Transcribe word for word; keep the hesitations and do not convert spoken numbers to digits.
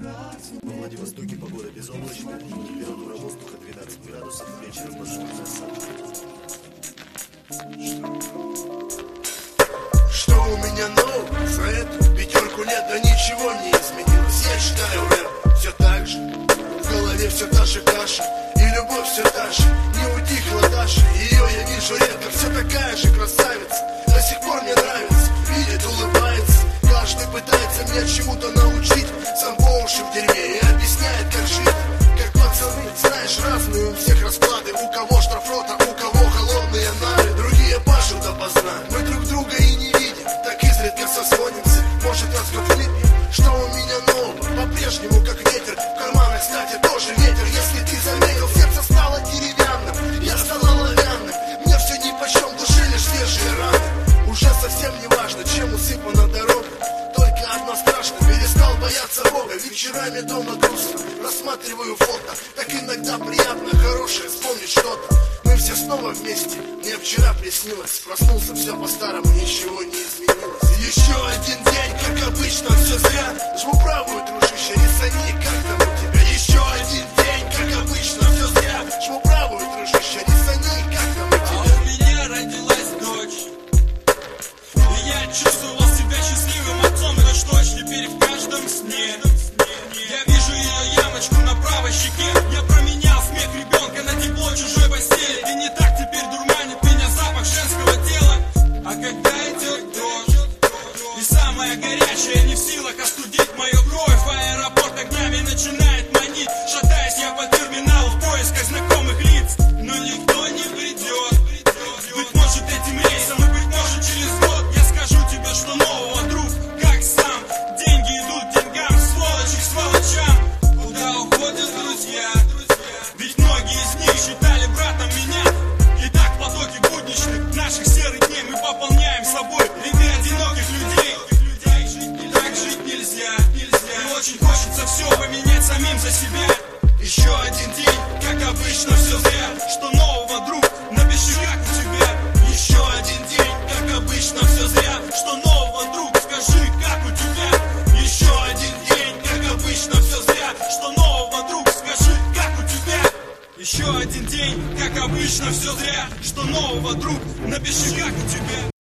Во Владивостоке погода безоблачная, температура воздуха двенадцать градусов, вечером возможно осадки. Что у меня нового? За эту пятерку лет да ничего не изменилось. Я читаю рэп все так же, в голове все та же каша, и любовь все та же, не утихла Даша. Ее я вижу редко, все такая же красавица, до сих пор мне нравится, видит, улыбается. Каждый пытается меня чему-то научить, сам по уши в дерьме и объясняет, как жить, как пацаны. Знаешь, разные у всех расклады, у кого штрафрота, у кого холодные нары, другие пашут допоздна. Мы друг друга и не видим, так изредка созвонимся, может раз в год выпьем. Что у меня нового? По-прежнему как ветер, в карманах, кстати, тоже ветер. Если ты заметил, сердце стало деревянным, я стал оловянным, мне все нипочем, в душе лишь свежие раны. Уже совсем не важно, чем усыпана дорога, только одно страшно, перестал бояться Бога. Вечерами дома грустно, рассматриваю фото, так иногда приятно, хорошее вспомнить что-то. Мы все снова вместе, мне вчера приснилось, проснулся, все по-старому, ничего не изменилось. Еще один день, как обычно, все зря, жму правую, дружище, рисани, как там у тебя? Еще один день, как обычно, все зря, жму правую, дружище, рисани, как там у тебя? А у меня родилась дочь, и я чувствовал себя счастливым отцом, это ж точно теперь в каждом сне. Я вижу ее ямочку на правой щеке, я променял смех ребенка на тепло чужой постели. И не так теперь дурманит меня запах женского тела. А когда идет дождь, и самая горячая не в силах остудить мою кровь, аэропорт огнями начинает манить. Шатаясь я по терминалу в поисках знакомых лиц, но никто не придет. Быть может этим рейсом, и быть может через год я скажу тебе, что нового, друг, как сам. Деньги идут деньгам, сволочи к сволочам. Куда уходят друзья? Ведь многие из них считали братом меня. И так в потоке будничных наших серых дней мы пополняем собой ряды одиноких людей. Так жить нельзя, и очень хочется все поменять самим за себя. Еще один день, как обычно, все зря. Что нового, друг? Напиши, как у тебя. Еще один день, как обычно, все зря. Что нового, друг? Скажи, как у тебя. Еще один день, как обычно, все зря. Что нового, друг? Скажи, как у тебя. Еще один день, как обычно, все зря. Что нового, друг? Напиши, как у тебя.